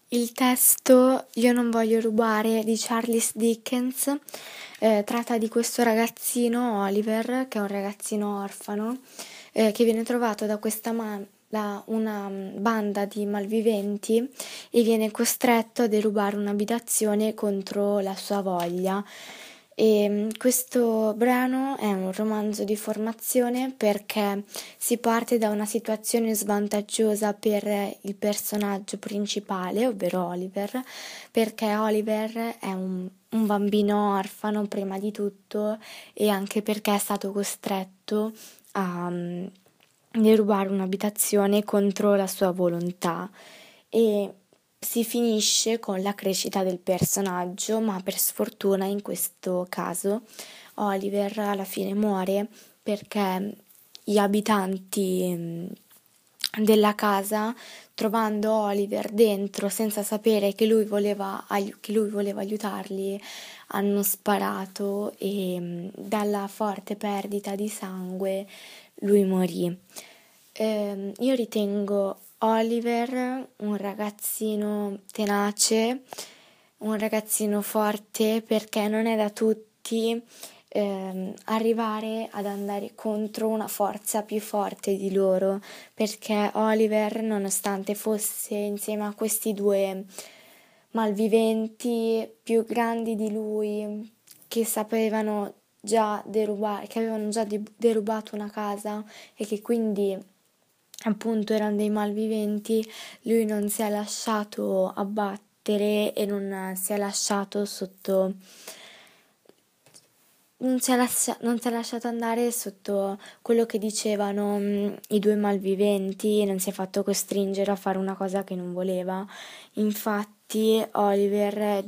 Il testo Io non voglio rubare di Charles Dickens tratta di questo ragazzino Oliver, che è un ragazzino orfano, che viene trovato da una banda di malviventi e viene costretto a derubare un'abitazione contro la sua voglia. Questo brano è un romanzo di formazione perché si parte da una situazione svantaggiosa per il personaggio principale, ovvero Oliver, perché Oliver è un bambino orfano prima di tutto e anche perché è stato costretto a derubare un'abitazione contro la sua volontà e si finisce con la crescita del personaggio, ma per sfortuna in questo caso Oliver alla fine muore perché gli abitanti della casa, trovando Oliver dentro senza sapere che lui voleva aiutarli, hanno sparato e dalla forte perdita di sangue lui morì. Io ritengo Oliver un ragazzino tenace, un ragazzino forte perché non è da tutti arrivare ad andare contro una forza più forte di loro, perché Oliver, nonostante fosse insieme a questi due malviventi più grandi di lui, che avevano già derubato una casa e che quindi appunto erano dei malviventi, lui non si è lasciato abbattere e non si è lasciato sotto non si è lasciato andare sotto quello che dicevano i due malviventi e non si è fatto costringere a fare una cosa che non voleva. Infatti Oliver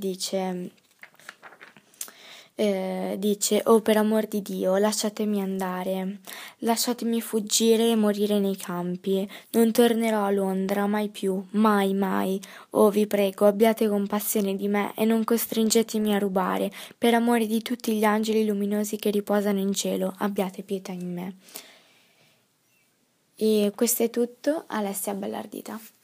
dice: "Oh, per amor di Dio, lasciatemi andare, lasciatemi fuggire e morire nei campi. Non tornerò a Londra mai più, mai, mai. Oh, vi prego, abbiate compassione di me e non costringetemi a rubare. Per amore di tutti gli angeli luminosi che riposano in cielo, abbiate pietà in me." E questo è tutto, Alessia Bellardita.